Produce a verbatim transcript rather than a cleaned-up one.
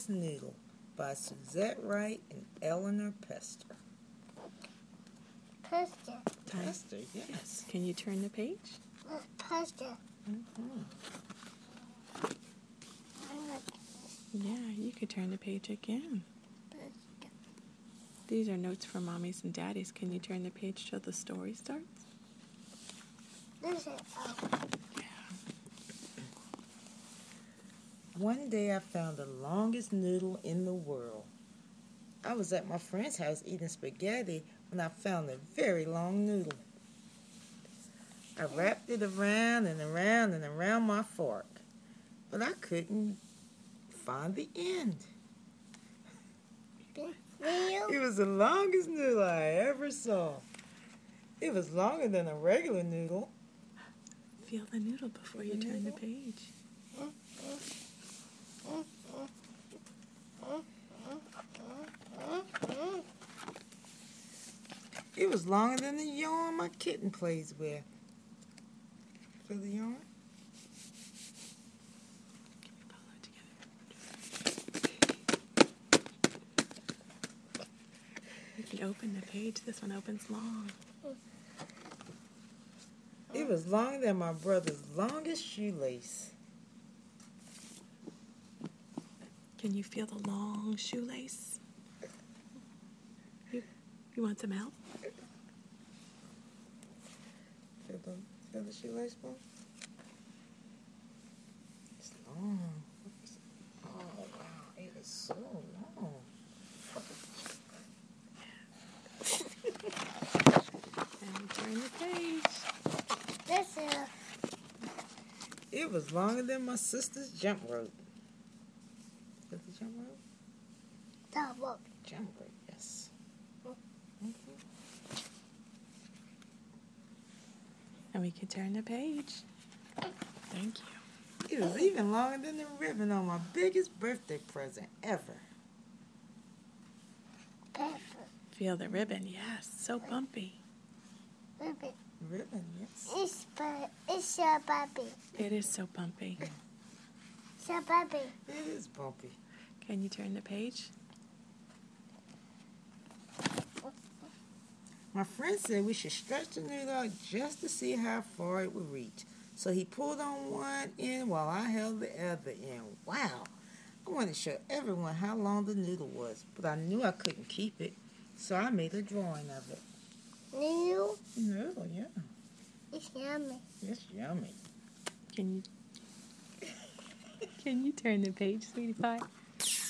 Noodle by Suzette Wright and Eleanor Pester. Pester. Pester, yes. Can you turn the page? Pester. Mm-hmm. Yeah, you could turn the page again. Pester. These are notes for mommies and daddies. Can you turn the page till the story starts? This is oh. Yeah. One day I found the longest noodle in the world. I was at my friend's house eating spaghetti when I found a very long noodle. I wrapped it around and around and around my fork, but I couldn't find the end. It was the longest noodle I ever saw. It was longer than a regular noodle. Feel the noodle before you turn the page. It was longer than the yarn my kitten plays with. Feel the yarn? Can you pull it together? You can open the page. This one opens long. It was longer than my brother's longest shoelace. Can you feel the long shoelace? You, you want some help? Feel the, feel the shoelace, bro? It's long. Oh, wow. It is so long. And turn the page. This is It was longer than my sister's jump rope. Is that the jump rope? double. Jump rope, yes. Mm-hmm. And we can turn the page. Thank you. It was even longer than the ribbon on my biggest birthday present ever. Pepper. Feel the ribbon, yes. So bumpy. Baby. Ribbon, yes. It's bu- it's a baby. It is so bumpy. It's a baby. It is bumpy. Can you turn the page? My friend said we should stretch the noodle out just to see how far it would reach. So he pulled on one end while I held the other end. Wow! I wanted to show everyone how long the noodle was, but I knew I couldn't keep it, so I made a drawing of it. Noodle. Noodle, yeah. It's yummy. It's yummy. Can you Can you turn the page, sweetie pie?